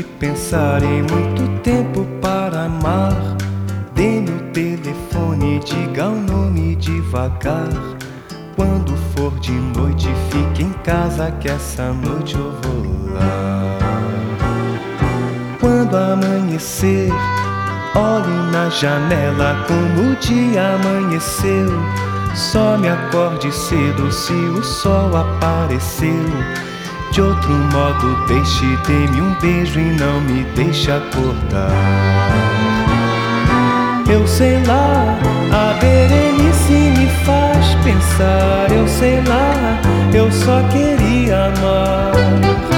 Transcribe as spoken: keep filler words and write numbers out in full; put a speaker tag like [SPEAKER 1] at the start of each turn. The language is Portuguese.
[SPEAKER 1] pensar em muito tempo para amar. Dê-me o telefone, diga o nome devagar. Quando for de noite, fique em casa que essa noite eu vou lá. Quando amanhecer, olhe na janela como o dia amanheceu. Só me acorde cedo se o sol apareceu. De outro modo deixe, dê-me um beijo e não me deixe acordar. Eu sei lá, a Berenice me faz pensar. Eu sei lá, eu só queria amar.